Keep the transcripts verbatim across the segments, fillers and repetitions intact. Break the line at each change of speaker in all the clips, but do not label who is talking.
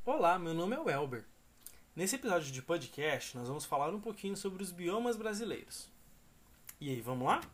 Olá, meu nome é Welber. Nesse episódio de podcast, nós vamos falar um pouquinho sobre os biomas brasileiros. E aí, vamos lá?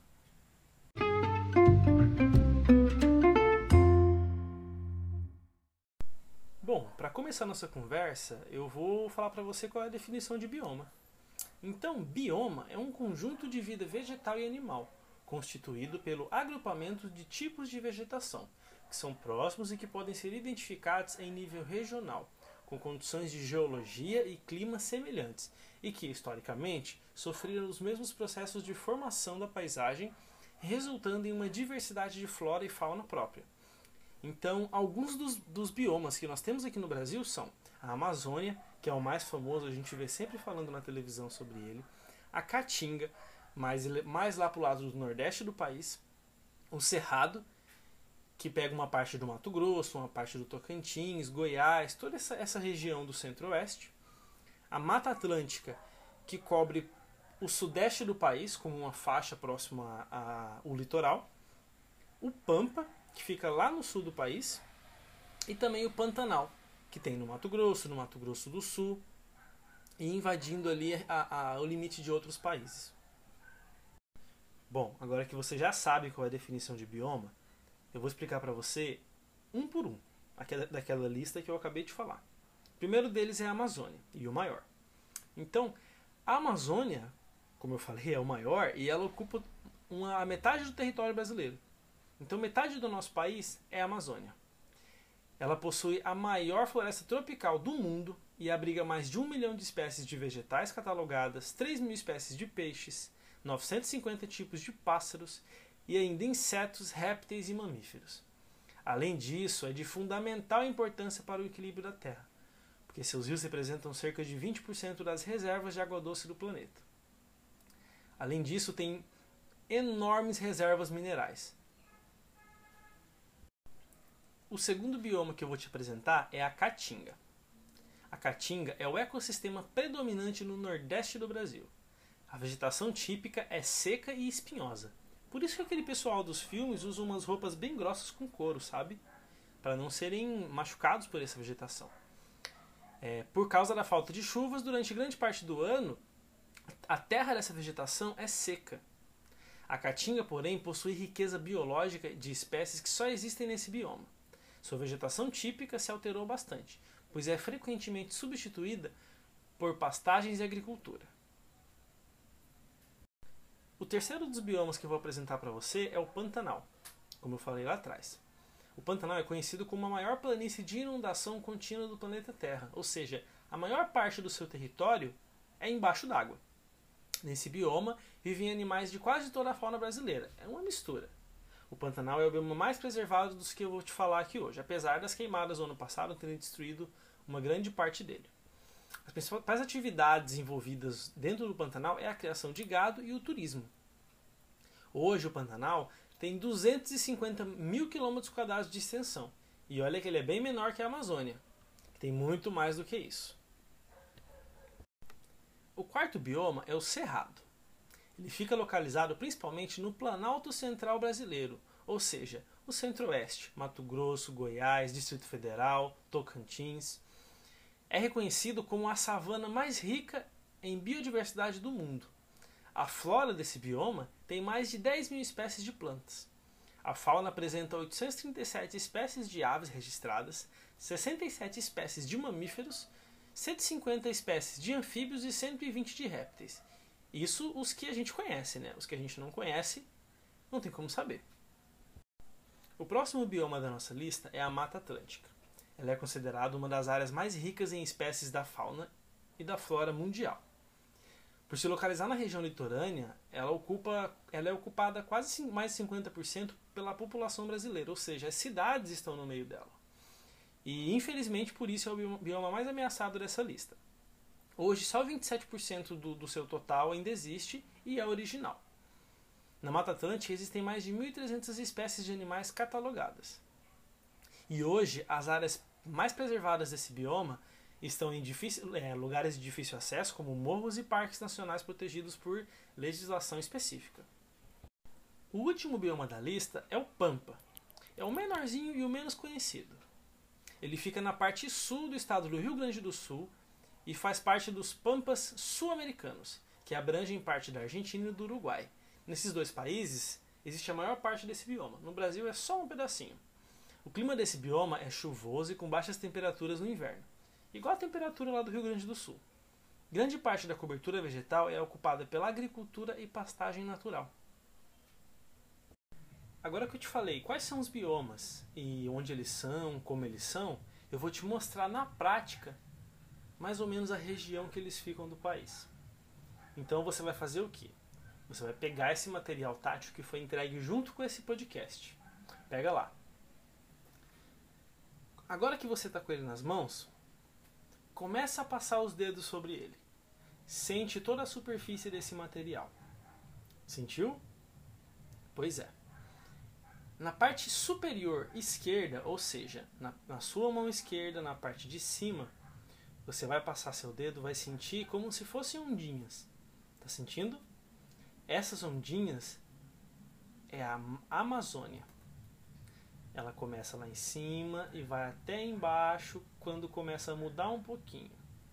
Bom, para começar nossa conversa, eu vou falar para você qual é a definição de bioma. Então, bioma é um conjunto de vida vegetal e animal, constituído pelo agrupamento de tipos de vegetação, que são próximos e que podem ser identificados em nível regional, com condições de geologia e clima semelhantes, e que, historicamente, sofreram os mesmos processos de formação da paisagem, resultando em uma diversidade de flora e fauna própria. Então, alguns dos, dos biomas que nós temos aqui no Brasil são a Amazônia, que é o mais famoso, a gente vê sempre falando na televisão sobre ele, a Caatinga, mais, mais lá para o lado do nordeste do país, o Cerrado, que pega uma parte do Mato Grosso, uma parte do Tocantins, Goiás, toda essa, essa região do centro-oeste, a Mata Atlântica, que cobre o sudeste do país, como uma faixa próxima ao litoral, o Pampa, que fica lá no sul do país, e também o Pantanal, que tem no Mato Grosso, no Mato Grosso do Sul, e invadindo ali a, a, o limite de outros países. Bom, agora que você já sabe qual é a definição de bioma, eu vou explicar para você, um por um, aquela, daquela lista que eu acabei de falar. O primeiro deles é a Amazônia, e o maior. Então, a Amazônia, como eu falei, é o maior, e ela ocupa uma, a metade do território brasileiro. Então, metade do nosso país é a Amazônia. Ela possui a maior floresta tropical do mundo e abriga mais de um milhão de espécies de vegetais catalogadas, três mil espécies de peixes, novecentos e cinquenta tipos de pássaros e ainda insetos, répteis e mamíferos. Além disso, é de fundamental importância para o equilíbrio da Terra, porque seus rios representam cerca de vinte por cento das reservas de água doce do planeta. Além disso, tem enormes reservas minerais. O segundo bioma que eu vou te apresentar é a Caatinga. A Caatinga é o ecossistema predominante no nordeste do Brasil. A vegetação típica é seca e espinhosa. Por isso que aquele pessoal dos filmes usa umas roupas bem grossas com couro, sabe? Para não serem machucados por essa vegetação. É, por causa da falta de chuvas, durante grande parte do ano, a terra dessa vegetação é seca. A Caatinga, porém, possui riqueza biológica de espécies que só existem nesse bioma. Sua vegetação típica se alterou bastante, pois é frequentemente substituída por pastagens e agricultura. O terceiro dos biomas que eu vou apresentar para você é o Pantanal, como eu falei lá atrás. O Pantanal é conhecido como a maior planície de inundação contínua do planeta Terra, ou seja, a maior parte do seu território é embaixo d'água. Nesse bioma vivem animais de quase toda a fauna brasileira, é uma mistura. O Pantanal é o bioma mais preservado dos que eu vou te falar aqui hoje, apesar das queimadas do ano passado terem destruído uma grande parte dele. As principais atividades envolvidas dentro do Pantanal é a criação de gado e o turismo. Hoje o Pantanal tem duzentos e cinquenta mil quilômetros quadrados de extensão, e olha que ele é bem menor que a Amazônia, que tem muito mais do que isso. O quarto bioma é o Cerrado. Ele fica localizado principalmente no Planalto Central brasileiro, ou seja, o Centro-Oeste, Mato Grosso, Goiás, Distrito Federal, Tocantins. É reconhecido como a savana mais rica em biodiversidade do mundo. A flora desse bioma tem mais de dez mil espécies de plantas. A fauna apresenta oitocentas e trinta e sete espécies de aves registradas, sessenta e sete espécies de mamíferos, cento e cinquenta espécies de anfíbios e cento e vinte de répteis. Isso os que a gente conhece, né? Os que a gente não conhece, não tem como saber. O próximo bioma da nossa lista é a Mata Atlântica. Ela é considerada uma das áreas mais ricas em espécies da fauna e da flora mundial. Por se localizar na região litorânea, ela, ocupa, ela é ocupada quase mais de cinquenta por cento pela população brasileira, ou seja, as cidades estão no meio dela. E infelizmente por isso é o bioma mais ameaçado dessa lista. Hoje, só vinte e sete por cento do, do seu total ainda existe e é original. Na Mata Atlântica existem mais de mil e trezentas espécies de animais catalogadas. E hoje, as áreas mais preservadas desse bioma estão em difícil, é, lugares de difícil acesso, como morros e parques nacionais protegidos por legislação específica. O último bioma da lista é o Pampa. É o menorzinho e o menos conhecido. Ele fica na parte sul do estado do Rio Grande do Sul e faz parte dos Pampas sul-americanos, que abrangem parte da Argentina e do Uruguai. Nesses dois países existe a maior parte desse bioma. No Brasil é só um pedacinho. O clima desse bioma é chuvoso e com baixas temperaturas no inverno, igual a temperatura lá do Rio Grande do Sul. Grande parte da cobertura vegetal é ocupada pela agricultura e pastagem natural. Agora que eu te falei quais são os biomas e onde eles são, como eles são, eu vou te mostrar na prática mais ou menos a região que eles ficam do país. Então você vai fazer o quê? Você vai pegar esse material tátil que foi entregue junto com esse podcast. Pega lá. Agora que você está com ele nas mãos, começa a passar os dedos sobre ele. Sente toda a superfície desse material. Sentiu? Pois é. Na parte superior esquerda, ou seja, na, na sua mão esquerda, na parte de cima, você vai passar seu dedo, vai sentir como se fossem ondinhas. Tá sentindo? Essas ondinhas é a Amazônia. Ela começa lá em cima e vai até embaixo quando começa a mudar um pouquinho.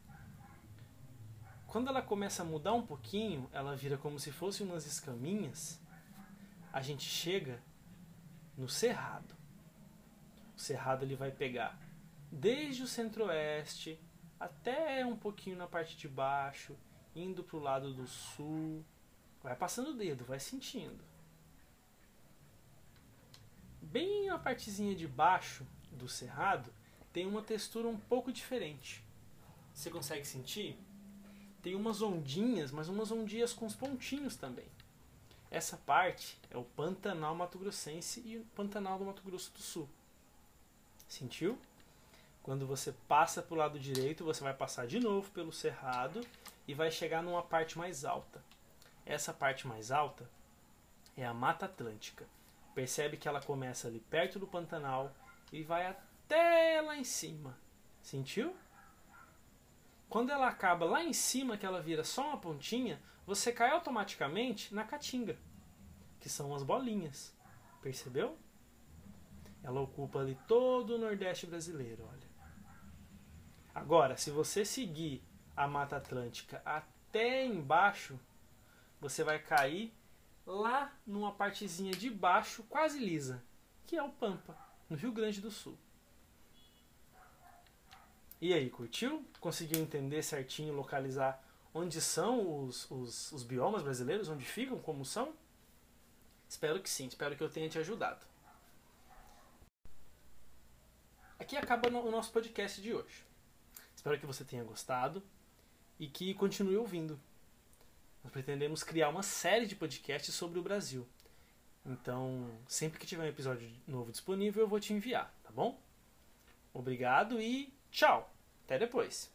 Quando ela começa a mudar um pouquinho, ela vira como se fossem umas escaminhas. A gente chega no Cerrado. O Cerrado ele vai pegar desde o centro-oeste até um pouquinho na parte de baixo, indo para o lado do sul. Vai passando o dedo, vai sentindo. Bem na partezinha de baixo do Cerrado tem uma textura um pouco diferente. Você consegue sentir? Tem umas ondinhas, mas umas ondinhas com os pontinhos também. Essa parte é o Pantanal Mato Grossense e o Pantanal do Mato Grosso do Sul. Sentiu? Quando você passa para o lado direito, você vai passar de novo pelo Cerrado e vai chegar numa parte mais alta. Essa parte mais alta é a Mata Atlântica. Percebe que ela começa ali perto do Pantanal e vai até lá em cima. Sentiu? Quando ela acaba lá em cima, que ela vira só uma pontinha, você cai automaticamente na Caatinga, que são as bolinhas. Percebeu? Ela ocupa ali todo o Nordeste brasileiro, olha. Agora, se você seguir a Mata Atlântica até embaixo, você vai cair lá numa partezinha de baixo, quase lisa, que é o Pampa, no Rio Grande do Sul. E aí, curtiu? Conseguiu entender certinho, localizar onde são os, os, os biomas brasileiros, onde ficam, como são? Espero que sim, espero que eu tenha te ajudado. Aqui acaba o nosso podcast de hoje. Espero que você tenha gostado e que continue ouvindo. Nós pretendemos criar uma série de podcasts sobre o Brasil. Então, sempre que tiver um episódio novo disponível, eu vou te enviar, tá bom? Obrigado e tchau! Até depois!